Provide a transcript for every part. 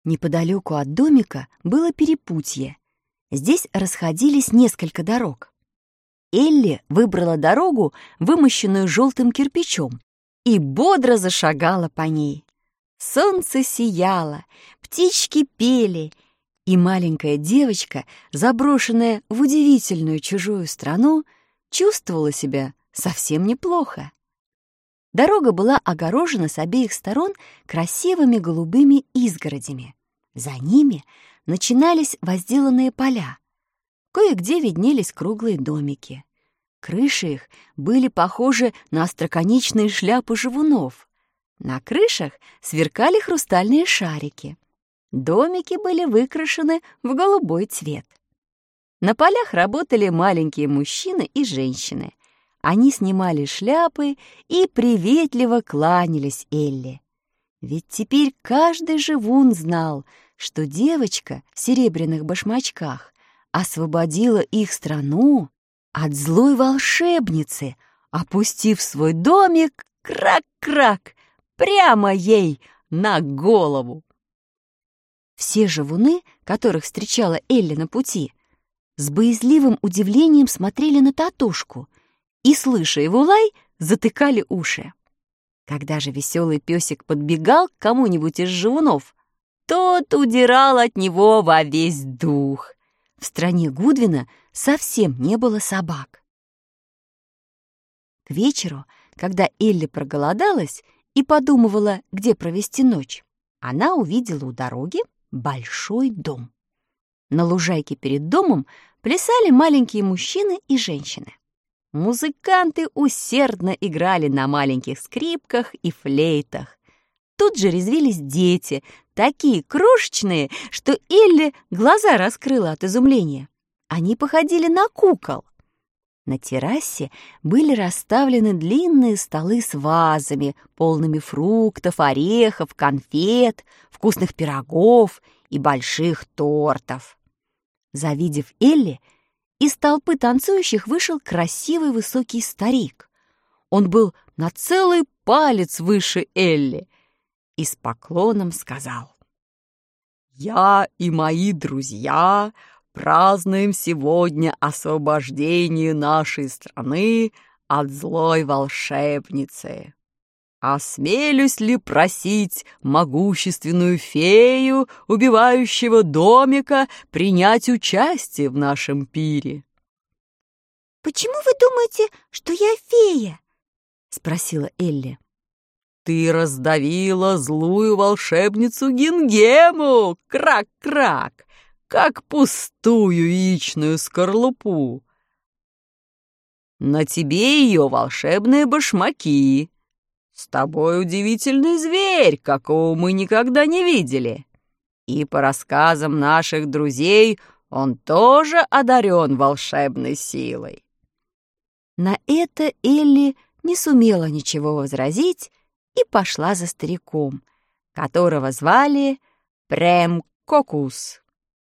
Неподалеку от домика было перепутье. Здесь расходились несколько дорог. Элли выбрала дорогу, вымощенную желтым кирпичом, и бодро зашагала по ней. Солнце сияло, птички пели, и маленькая девочка, заброшенная в удивительную чужую страну, чувствовала себя совсем неплохо. Дорога была огорожена с обеих сторон красивыми голубыми изгородями. За ними начинались возделанные поля. Кое-где виднелись круглые домики. Крыши их были похожи на остроконечные шляпы живунов. На крышах сверкали хрустальные шарики. Домики были выкрашены в голубой цвет. На полях работали маленькие мужчины и женщины. Они снимали шляпы и приветливо кланялись Элли. Ведь теперь каждый живун знал, что девочка в серебряных башмачках освободила их страну от злой волшебницы, опустив свой домик крак-крак прямо ей на голову. Все живуны, которых встречала Элли на пути, с боязливым удивлением смотрели на Татушку и, слыша его лай, затыкали уши. Когда же веселый песик подбегал к кому-нибудь из живунов, тот удирал от него во весь дух. В стране Гудвина совсем не было собак. К вечеру, когда Элли проголодалась и подумывала, где провести ночь, она увидела у дороги большой дом. На лужайке перед домом плясали маленькие мужчины и женщины. Музыканты усердно играли на маленьких скрипках и флейтах. Тут же резвились дети, такие крошечные, что Элли глаза раскрыла от изумления. Они походили на кукол. На террасе были расставлены длинные столы с вазами, полными фруктов, орехов, конфет, вкусных пирогов и больших тортов. Завидев Элли, из толпы танцующих вышел красивый высокий старик. Он был на целый палец выше Элли и с поклоном сказал: «Я и мои друзья празднуем сегодня освобождение нашей страны от злой волшебницы. Осмелюсь ли просить могущественную фею, убивающего домика, принять участие в нашем пире?» «Почему вы думаете, что я фея?» — спросила Элли. «Ты раздавила злую волшебницу Гингему, крак-крак, как пустую яичную скорлупу. На тебе ее волшебные башмаки. С тобой удивительный зверь, какого мы никогда не видели. И по рассказам наших друзей он тоже одарен волшебной силой». На это Элли не сумела ничего возразить и пошла за стариком, которого звали Прем-Кокус.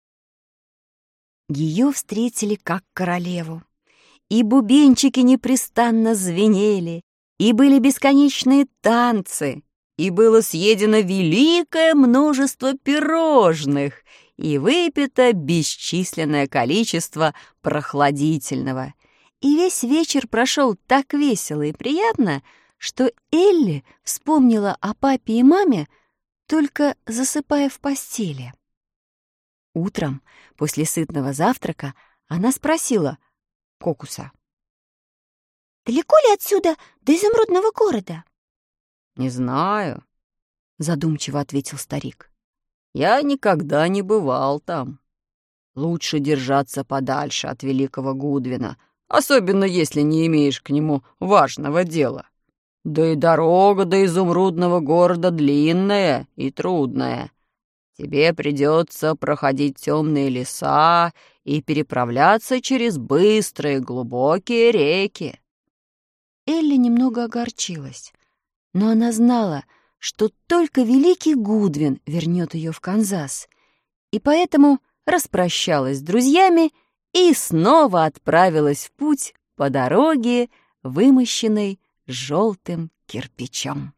Ее встретили как королеву, и бубенчики непрестанно звенели, и были бесконечные танцы, и было съедено великое множество пирожных, и выпито бесчисленное количество прохладительного. И весь вечер прошел так весело и приятно, что Элли вспомнила о папе и маме, только засыпая в постели. Утром, после сытного завтрака, она спросила Кокуса: «Далеко ли отсюда до изумрудного города?» «Не знаю», — задумчиво ответил старик. «Я никогда не бывал там. Лучше держаться подальше от великого Гудвина, особенно если не имеешь к нему важного дела. Да и дорога до изумрудного города длинная и трудная. Тебе придется проходить темные леса и переправляться через быстрые глубокие реки». Элли немного огорчилась, но она знала, что только великий Гудвин вернет ее в Канзас, и поэтому распрощалась с друзьями и снова отправилась в путь по дороге, вымощенной желтым кирпичом.